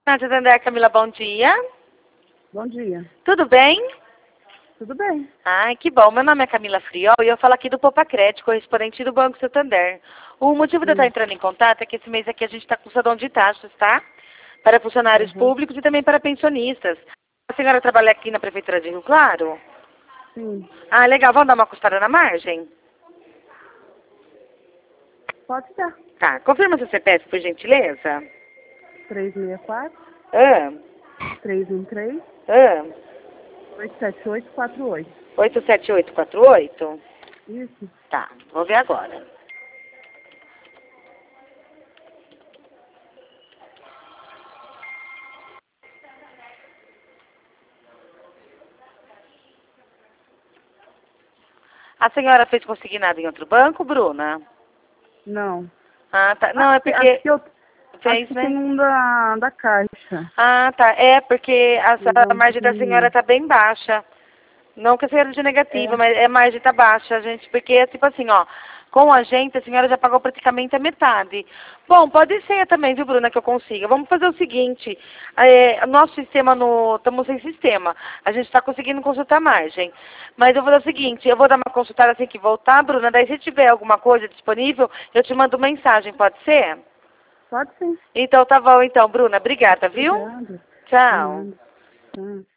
Santander, Camila, bom dia. Bom dia. Tudo bem? Tudo bem? Ai, que bom. Meu nome é Camila Friol e eu falo aqui do Poupa Crédito, correspondente do Banco Santander. O motivo de eu estar entrando em contato é que esse mês aqui a gente está com salão de taxas, tá? Para funcionários públicos e também para pensionistas. A senhora trabalha aqui na Prefeitura de Rio Claro? Sim. Ah, legal. Vamos dar uma costada na margem? Pode dar. Tá. Confirma seu CPF, por gentileza. 364 Ah, 313 ah. 87848. 87848? Isso. Tá. Vou ver agora. A senhora fez consignado em outro banco, Bruna? Não. Ah, tá. Não, é porque Acho que, fez, que né? tem um da Caixa. Ah, tá. É porque Um a banco margem da senhora pequenininho. tá bem baixa. Não que a senhora de negativa, É. mas a margem tá baixa, gente. Porque é tipo assim, ó. Com a gente, a senhora já pagou praticamente a metade. Bom, pode ser também, viu, Bruna, que eu consiga. Vamos fazer o seguinte. Nosso sistema no... Estamos sem sistema. A gente está conseguindo consultar a margem. Mas eu vou dar o seguinte. Eu vou dar uma consultada assim que voltar, Bruna. Daí se tiver alguma coisa disponível, eu te mando mensagem. Pode ser? Pode sim. Então tá bom, então, Bruna. Obrigada, viu? Obrigada. De Tchau. nada. Tá.